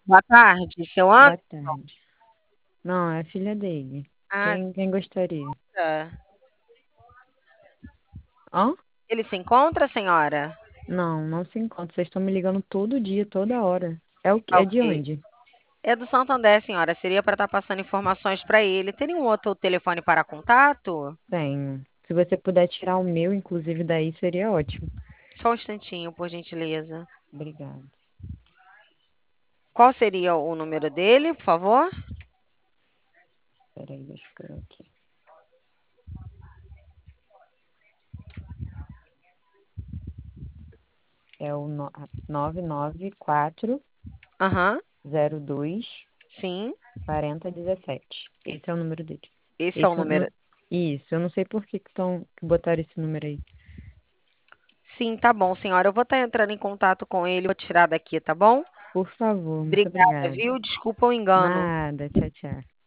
Boa tarde, seu Boa Anderson. tarde. Não, é a filha dele. Ah, Quem gostaria? tá. Hã? Ele se encontra, senhora? Não, não se encontra. Vocês estão me ligando todo dia, toda hora. É o quê? Ah, É de ok. onde? É do Santander, senhora. Seria para estar passando informações para ele. Teria um outro telefone para contato? Tenho. Se você puder tirar o meu, inclusive, daí seria ótimo. Só um instantinho, por gentileza. Obrigada. Qual seria o número dele, por favor? Peraí, deixa eu ver aqui. É o 99402 Aham, 4017. Esse é o número dele. esse é o Esse eu número. não... Isso, eu não sei por que botaram esse número aí. Sim, tá bom, senhora. Eu vou estar entrando em contato com ele. Vou tirar daqui, tá bom? Por favor, muito Obrigada, obrigada. viu? Desculpa o engano. Nada, tchau, tchau.